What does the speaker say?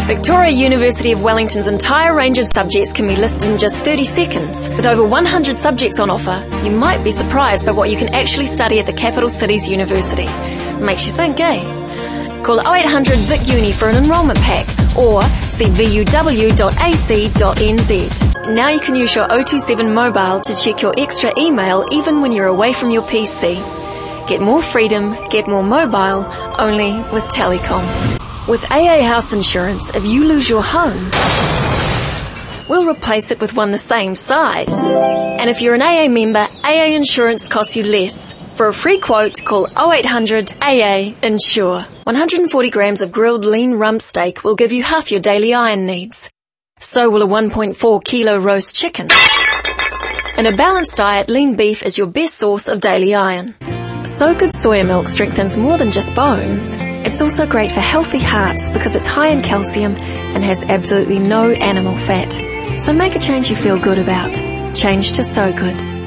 Victoria University of Wellington's entire range of subjects can be listed in just 30 seconds. With over 100 subjects on offer, you might be surprised by what you can actually study at the capital city's university. Makes you think, eh? Call 0800 Vic Uni for an enrolment pack or see vuw.ac.nz. Now you can use your 027 mobile to check your extra email even when you're away from your PC. Get more freedom, get more mobile, only with Telecom. With AA House Insurance, if you lose your home, we'll replace it with one the same size. And if you're an AA member, AA Insurance costs you less. For a free quote, call 0800 AA Insure. 140 grams of grilled lean rump steak will give you half your daily iron needs. So will a 1.4 kilo roast chicken. In a balanced diet, lean beef is your best source of daily iron. So Good soya milk strengthens more than just bones. It's also great for healthy hearts because it's high in calcium and has absolutely no animal fat. So make a change you feel good about. Change to So Good.